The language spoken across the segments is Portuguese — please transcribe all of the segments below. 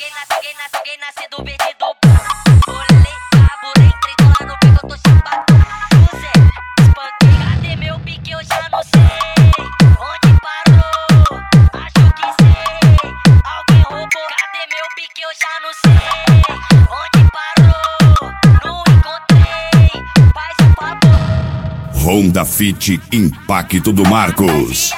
Peguei nasci do verde do bolei, cabulei, treino lá no pico, eu tô chapado. José, espanquei, cadê meu pique? Eu já não sei onde parou, acho que sei, alguém roubou. Cadê meu pique? Eu já não sei onde parou, não encontrei, faz um favor. Honda Fit Impacto do Marcos.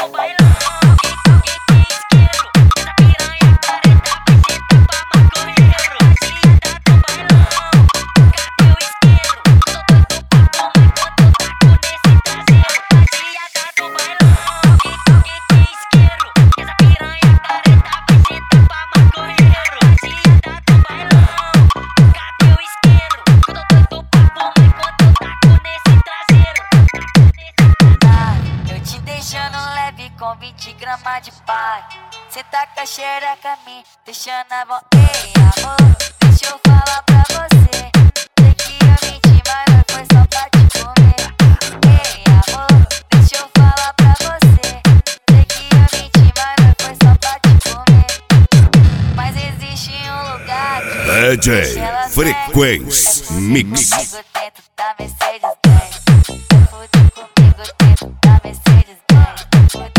Com 20 gramas de pai, cê tá com a xereca me deixando a mão. Ei, amor, deixa eu falar pra você, sei que eu menti, mas foi só pra te comer. Ei, amor, deixa eu falar pra você, sei que eu menti, mas foi só pra te comer. Mas existe um lugar que DJ Frequência Mix. Comigo dentro da Mercedes Benz, fude comigo dentro da Mercedes Benz.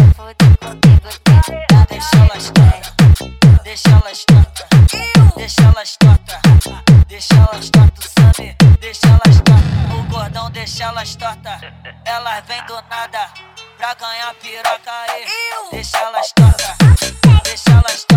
Deixa elas tontas, deixa elas tontas, deixa elas tontas, sabe? Deixa elas tontas, o gordão deixa elas tortas. Elas vêm do nada pra ganhar piroca aí. Deixa elas tontas, deixa elas